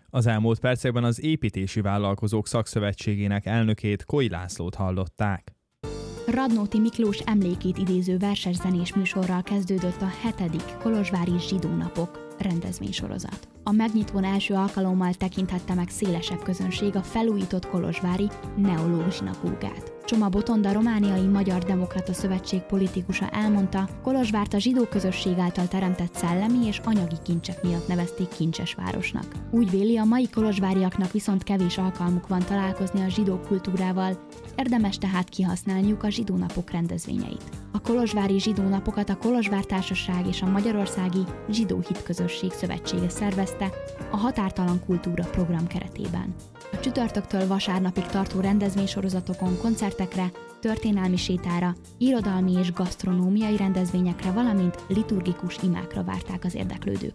Az elmúlt percekben az Építési Vállalkozók Szakszövetségének elnökét, Koi Lászlót hallották. Radnóti Miklós emlékét idéző verses-zenés műsorral kezdődött a 7. Kolozsvári Zsidó Napok rendezvénysorozat. A megnyitón első alkalommal tekinthette meg szélesebb közönség a felújított kolozsvári neológ zsinagógát. Csoma Botonda romániai Magyar Demokrata Szövetség politikusa elmondta, Kolozsvárt a zsidó közösség által teremtett szellemi és anyagi kincsek miatt nevezték kincses városnak. Úgy véli, a mai kolozsváriaknak viszont kevés alkalmuk van találkozni a zsidó kultúrával, érdemes tehát kihasználniuk a Zsidó Napok rendezvényeit. A Kolozsvári Zsidó Napokat a Kolozsvár Társaság és a Magyarországi Zsidó Hitközösség Szövetsége szervezte a Határtalan Kultúra program keretében. A csütörtöktől vasárnapig tartó rendezvénysorozatokon koncertekre, történelmi sétára, irodalmi és gasztronómiai rendezvényekre, valamint liturgikus imákra várták az érdeklődőket.